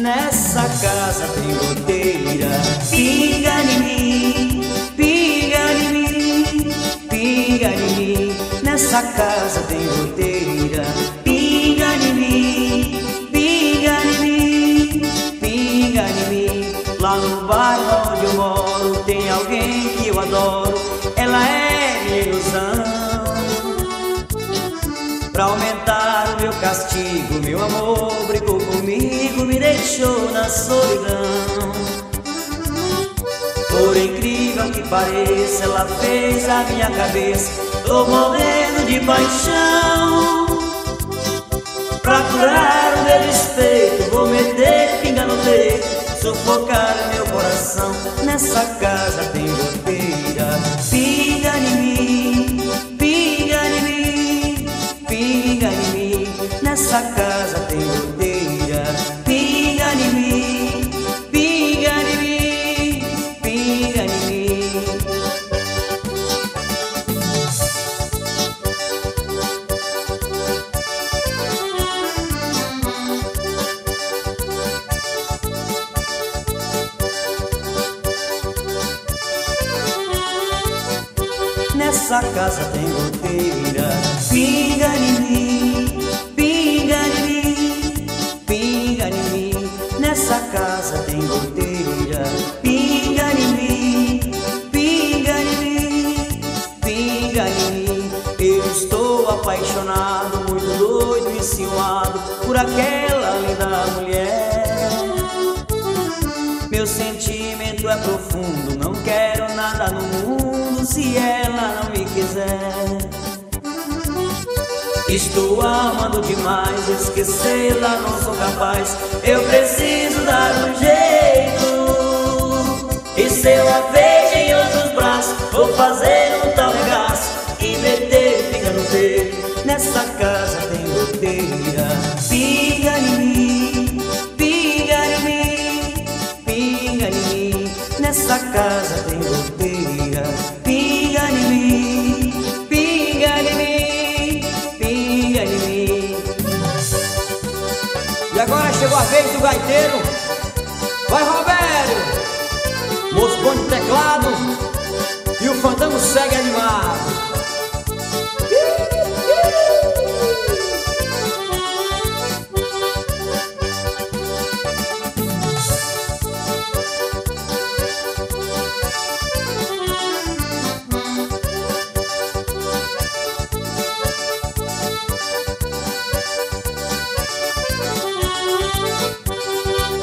Nessa casa tem goteira. Pinga em mim, pinga em mim, pinga em mim. Nessa casa tem goteira. Pinga em mim, pinga em mim, pinga em mim. Lá no bairro onde eu moro tem alguém que eu adoro. Ela é minha ilusão. Pra aumentar o meu castigo, meu amor brigou comigo, me deixou na solidão. Por incrível que pareça, ela fez a minha cabeça. Tô morrendo de paixão. Pra curar o meu despeito, vou meter pinga no peito, sufocar meu coração. Nessa casa tem goteira. Pinga em mim, pinga em mim, pinga em mim. Nessa casa tem goteira. Pinga em mim, pinga em mim, pinga em mim. Nessa casa tem goteira. Pinga em mim, pinga em mim, pinga em mim. Nessa casa tem goteira. Pinga em mim, pinga em mim, pinga em mim. Eu estou apaixonado, muito doido e enciumado por aquela linda mulher. Meu sentimento é profundo, não quero nada no mundo se ela não me quiser. Estou amando demais, esquecê-la não sou capaz. Eu preciso dar um jeito. E se eu a vejo em outros braços, vou fazer um tal regaço e meter pinga no peito. Nessa casa tem goteira. Pinga em mim, pinga em mim, pinga em mim. Nessa casa tem goteira. Pinga em mim, pinga em mim, pinga em mim. E agora chegou a vez do gaiteiro. Vai, Roberto! Moço bom de teclado. E o fandango segue animado.